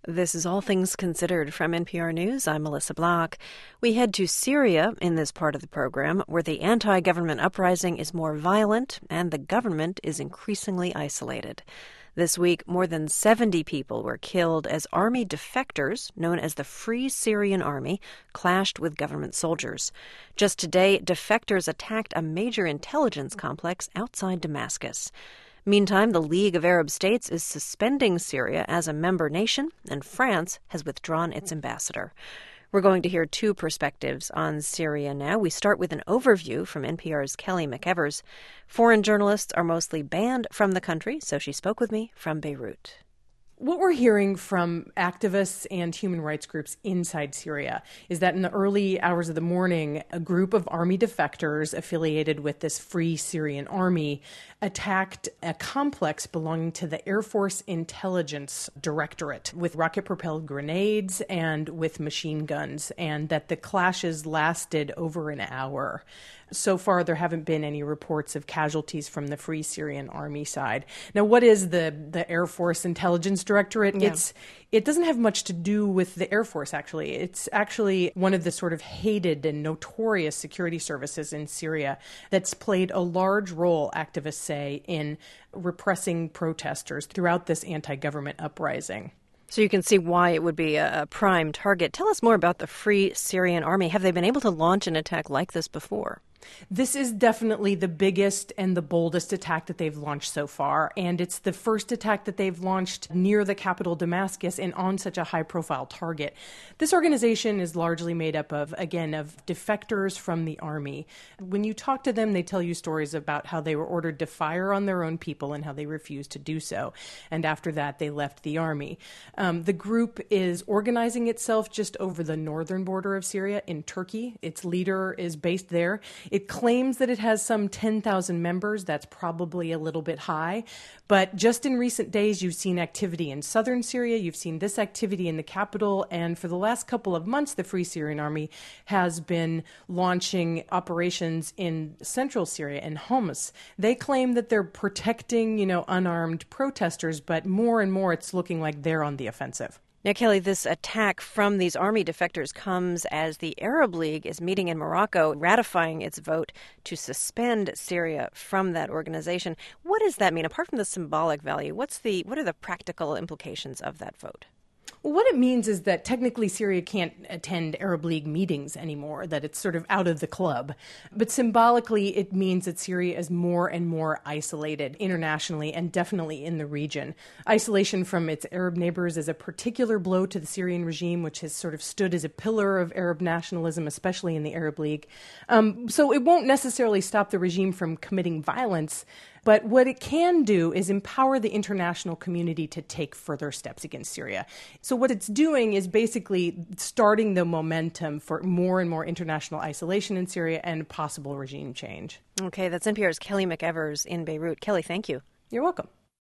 This is All Things Considered from NPR News. I'm Melissa Block. We head to Syria in this part of the program, where the anti-government uprising is more violent and the government is increasingly isolated. This week, more than 70 people were killed as army defectors, known as the Free Syrian Army, clashed with government soldiers. Just today, defectors attacked a major intelligence complex outside Damascus. Meantime, the League of Arab States is suspending Syria as a member nation, and France has withdrawn its ambassador. We're going to hear two perspectives on Syria now. We start with an overview from NPR's Kelly McEvers. Foreign journalists are mostly banned from the country, so she spoke with me from Beirut. What we're hearing from activists and human rights groups inside Syria is that in the early hours of the morning, a group of army defectors affiliated with this Free Syrian Army attacked a complex belonging to the Air Force Intelligence Directorate with rocket-propelled grenades and with machine guns, and that the clashes lasted over an hour. So far, there haven't been any reports of casualties from the Free Syrian Army side. Now, what is the Air Force Intelligence Directorate? Yeah. It doesn't have much to do with the Air Force, actually. It's actually one of the sort of hated and notorious security services in Syria that's played a large role, activists say, in repressing protesters throughout this anti-government uprising. So you can see why it would be a prime target. Tell us more about the Free Syrian Army. Have they been able to launch an attack like this before? This is definitely the biggest and the boldest attack that they've launched so far, and it's the first attack that they've launched near the capital Damascus and on such a high-profile target. This organization is largely made up of defectors from the army. When you talk to them, they tell you stories about how they were ordered to fire on their own people and how they refused to do so, and after that, they left the army. The group is organizing itself just over the northern border of Syria in Turkey. Its leader is based there. It claims that it has some 10,000 members. That's probably a little bit high. But just in recent days, you've seen activity in southern Syria. You've seen this activity in the capital. And for the last couple of months, the Free Syrian Army has been launching operations in central Syria, in Homs. They claim that they're protecting, unarmed protesters, but more and more it's looking like they're on the offensive. Now, Kelly, this attack from these army defectors comes as the Arab League is meeting in Morocco, ratifying its vote to suspend Syria from that organization. What does that mean? Apart from the symbolic value, what are the practical implications of that vote? Well, what it means is that technically Syria can't attend Arab League meetings anymore, that it's sort of out of the club. But symbolically, it means that Syria is more and more isolated internationally and definitely in the region. Isolation from its Arab neighbors is a particular blow to the Syrian regime, which has sort of stood as a pillar of Arab nationalism, especially in the Arab League. So it won't necessarily stop the regime from committing violence, but what it can do is empower the international community to take further steps against Syria. So what it's doing is basically starting the momentum for more and more international isolation in Syria and possible regime change. Okay, that's NPR's Kelly McEvers in Beirut. Kelly, thank you. You're welcome.